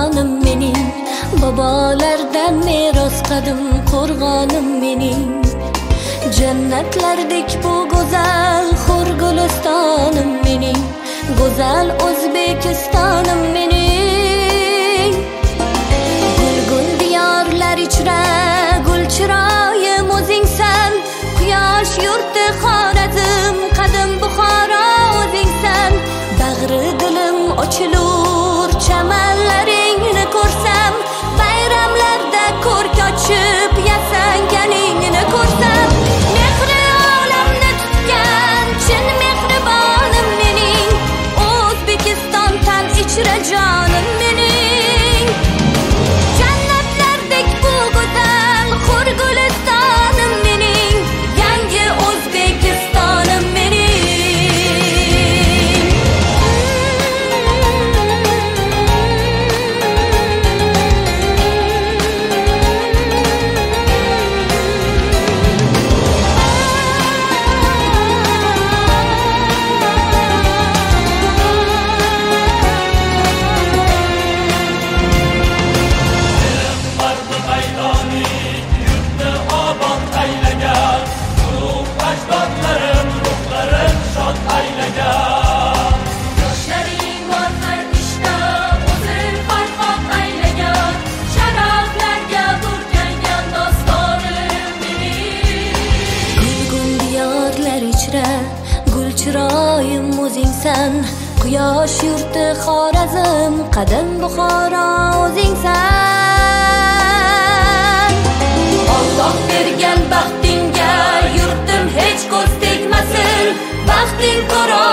vatanım mening, bobolardan meros qadim qo'rg'onim mening. Jannatlardek bu go'zal hur gulistonim mening, go'zal O'zbekistonim mening. Gul diyorlar ichra gul chiroyim o'zingsan, quyosh yurti Xorazm qadim Buxoro o'zingsan. Bag'ri dilim ochilur chamanlaringni ko'rsam, bayramlarda ko'rk ochib yasanganingni ko'rsam. Mehri olamni tutgan chin mehribonim mening, O'zbekiston tan ichra jonim mening. Jannatlardek bu go'zal hur gulistonim mening, yangi O'zbekistonim mening. Gul chiroyim o'zingsan, quyosh yurti Xorazm qadim Buxoro o'zingsan. Alloh bergan baxtingga yurtim hech ko'z tegmasin, baxting ko'ro